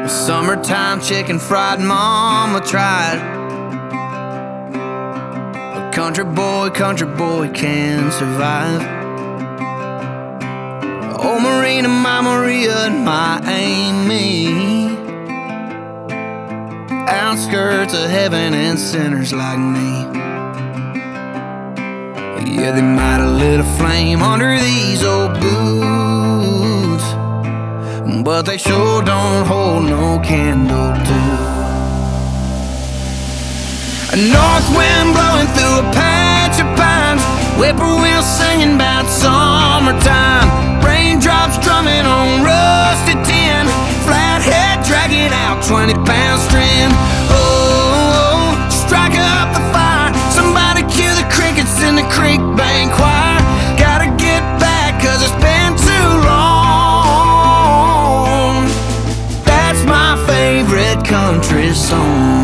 Summertime chicken fried mama tried. A country boy can survive. Oh, Marina, my Maria, and my Amy, outskirts of heaven and sinners like me. Yeah, they might have lit a flame under these old boots, but they sure don't hold no candle to a north wind blowing through a patch of pines, whippoorwill singing about summertime, raindrops drumming on rusty tin, flathead dragging out 20-pound string. Oh, strike up the fire, somebody cue the crickets in the creek bank choir. Gotta get back 'cause it's been too long. That's my favorite country song.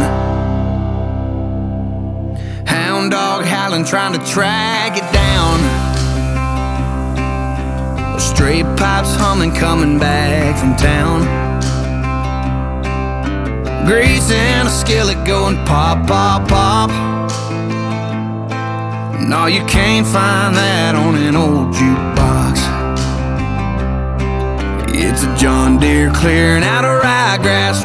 Hound dog howling, trying to track it down. Stray pipes humming, coming back from town. Grease in a skillet going pop, pop, pop. No, you can't find that on an old jukebox. It's a John Deere clearing out a ryegrass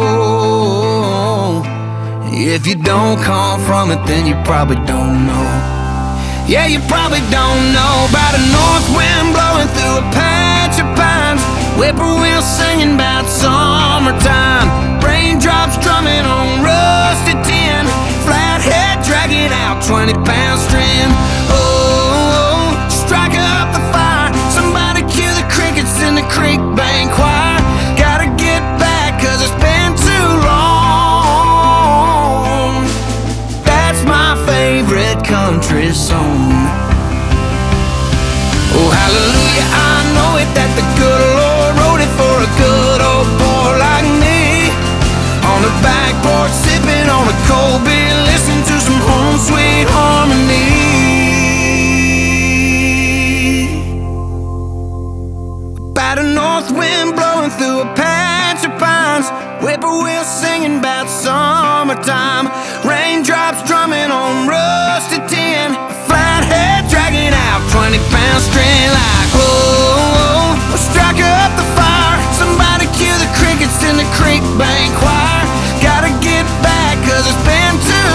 row. If you don't come from it, then you probably don't know. Yeah, you probably don't know about a north wind blowing through a patch of pines, whippoorwill singing about summertime, raindrops drumming on rusty tin, flathead dragging out 20-pound string. Oh, strike up the fire, somebody cue the crickets in the creek bank choir. Gotta get back 'cause it's been too long. That's my favorite country song. Oh, hallelujah, I know it, that the good Lord wrote it for a good old boy like me. On the back porch, sipping on a cold beer, listening to some home sweet harmony. About a north wind blowing through a patch of pines, whippoorwill singing about summertime, raindrops drumming on rusty tin, flathead dragging out 20-pound string like whoa. Strike up the fire, somebody cue the crickets in the creek bank choir. Gotta get back 'cause it's been too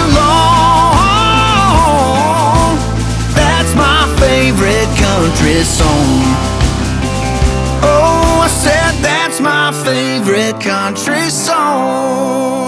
long. That's my favorite country song. Oh, I said that's my favorite country song.